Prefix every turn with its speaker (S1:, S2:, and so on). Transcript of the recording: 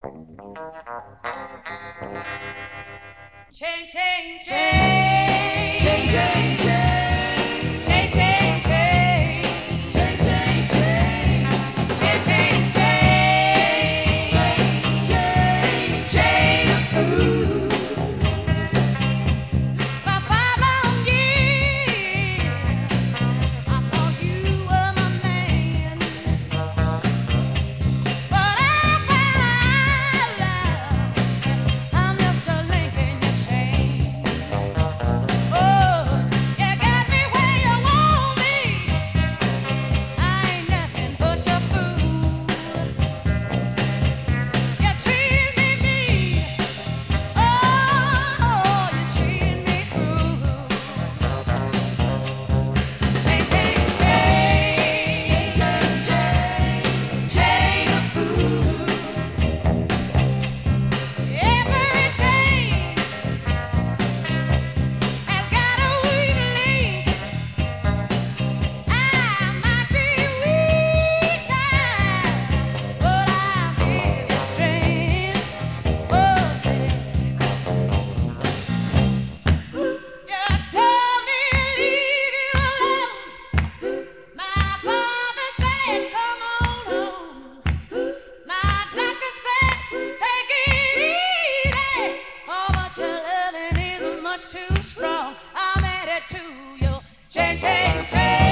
S1: Change, change, change, change, change, change, change, change, change, change, change, change, change, change, change, change of food. For 5 long years, I thought you were my man, but I found out I'm just a link in your chain. Oh, you got me where you want me. I ain't nothing but your fool. You treat me mean. Oh, you treat me cruel. Change, change, change, change, change, change of food. Every change has got a weak link. I might be weak time, but I'll give you strength. Oh, you told me leave you alone. My father said come on home. My doctor said take it easy. Oh, but your loving is much too strong. I'm headed to you. Change, change, change.